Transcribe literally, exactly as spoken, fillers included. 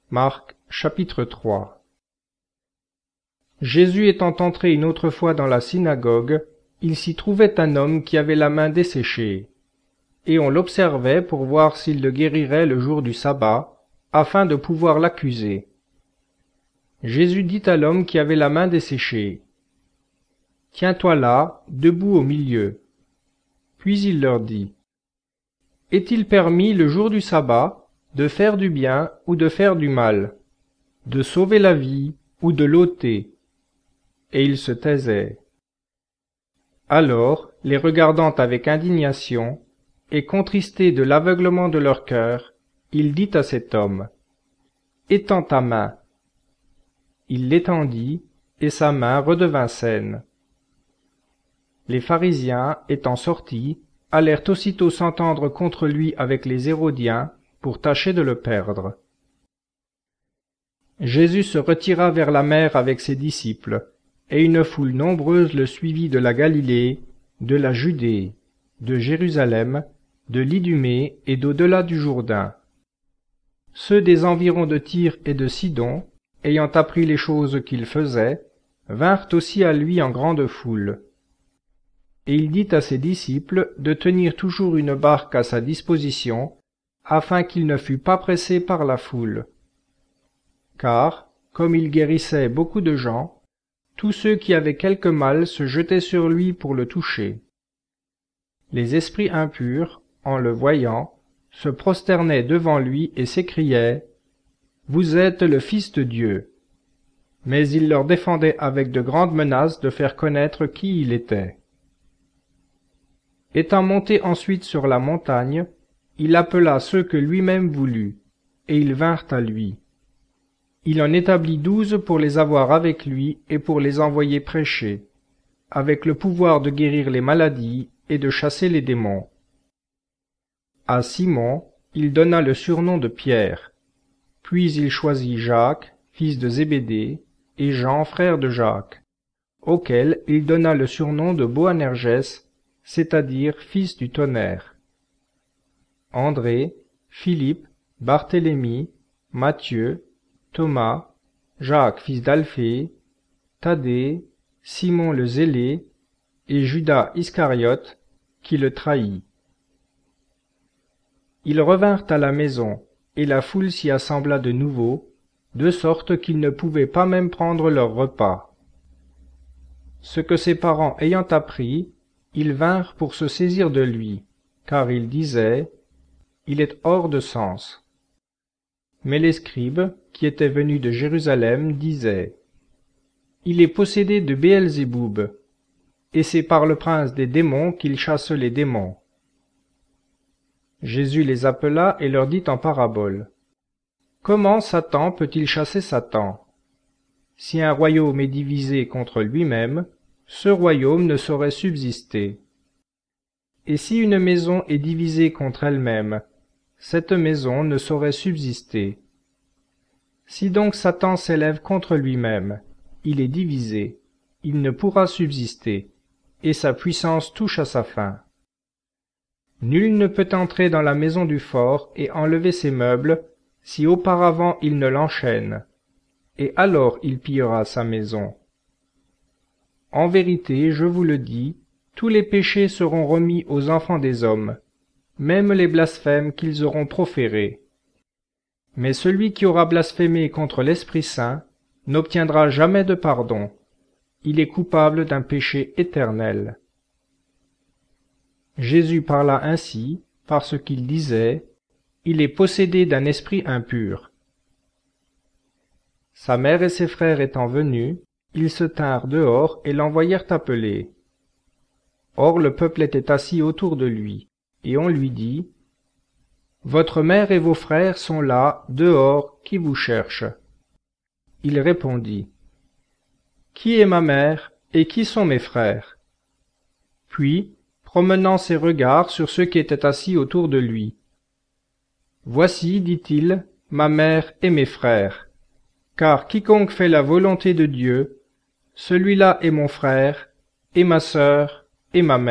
Marc, chapitre trois. Jésus étant entré une autre fois dans la synagogue, il s'y trouvait un homme qui avait la main desséchée. Et on l'observait pour voir s'il le guérirait le jour du sabbat, afin de pouvoir l'accuser. Jésus dit à l'homme qui avait la main desséchée, « Tiens-toi là, debout au milieu. » Puis il leur dit, « Est-il permis le jour du sabbat de faire du bien ou de faire du mal, de sauver la vie ou de l'ôter ?» Et ils se taisaient. Alors, les regardant avec indignation, et contristé de l'aveuglement de leur cœur, il dit à cet homme, « Étends ta main. » Il l'étendit, et sa main redevint saine. Les pharisiens, étant sortis, allèrent aussitôt s'entendre contre lui avec les Hérodiens, pour tâcher de le perdre. Jésus se retira vers la mer avec ses disciples, et une foule nombreuse le suivit de la Galilée, de la Judée, de Jérusalem, de l'Idumée et d'au-delà du Jourdain. Ceux des environs de Tyr et de Sidon, ayant appris les choses qu'il faisait, vinrent aussi à lui en grande foule. Et il dit à ses disciples de tenir toujours une barque à sa disposition, afin qu'il ne fût pas pressé par la foule. Car, comme il guérissait beaucoup de gens, tous ceux qui avaient quelque mal se jetaient sur lui pour le toucher. Les esprits impurs, en le voyant, se prosternaient devant lui et s'écriaient « Vous êtes le Fils de Dieu ». Mais il leur défendait avec de grandes menaces de faire connaître qui il était. Étant monté ensuite sur la montagne, il appela ceux que lui-même voulut, et ils vinrent à lui. Il en établit douze pour les avoir avec lui et pour les envoyer prêcher, avec le pouvoir de guérir les maladies et de chasser les démons. À Simon, il donna le surnom de Pierre, puis il choisit Jacques, fils de Zébédée, et Jean, frère de Jacques, auquel il donna le surnom de Boanerges, c'est-à-dire fils du tonnerre. André, Philippe, Barthélemy, Matthieu, Thomas, Jacques fils d'Alphée, Thaddée, Simon le Zélé, et Judas Iscariote, qui le trahit. Ils revinrent à la maison, et la foule s'y assembla de nouveau, de sorte qu'ils ne pouvaient pas même prendre leur repas. Ce que ses parents ayant appris, ils vinrent pour se saisir de lui, car ils disaient « Il est hors de sens ». Mais les scribes, qui étaient venus de Jérusalem, disaient « Il est possédé de Béelzéboub, et c'est par le prince des démons qu'il chasse les démons. » Jésus les appela et leur dit en parabole. « Comment Satan peut-il chasser Satan? Si un royaume est divisé contre lui-même, ce royaume ne saurait subsister. Et si une maison est divisée contre elle-même, cette maison ne saurait subsister. Si donc Satan s'élève contre lui-même, il est divisé, il ne pourra subsister, et sa puissance touche à sa fin. Nul ne peut entrer dans la maison du fort et enlever ses meubles, si auparavant il ne l'enchaîne, et alors il pillera sa maison. En vérité, je vous le dis, tous les péchés seront remis aux enfants des hommes, même les blasphèmes qu'ils auront proférés. Mais celui qui aura blasphémé contre l'Esprit Saint n'obtiendra jamais de pardon. Il est coupable d'un péché éternel. » Jésus parla ainsi, parce qu'il disait « Il est possédé d'un esprit impur. » Sa mère et ses frères étant venus, ils se tinrent dehors et l'envoyèrent appeler. Or le peuple était assis autour de lui, et on lui dit « Votre mère et vos frères sont là, dehors, qui vous cherchent. » Il répondit « Qui est ma mère, et qui sont mes frères ?» Puis, promenant ses regards sur ceux qui étaient assis autour de lui. « Voici, dit-il, ma mère et mes frères, car quiconque fait la volonté de Dieu, celui-là est mon frère, et ma sœur, et ma mère. »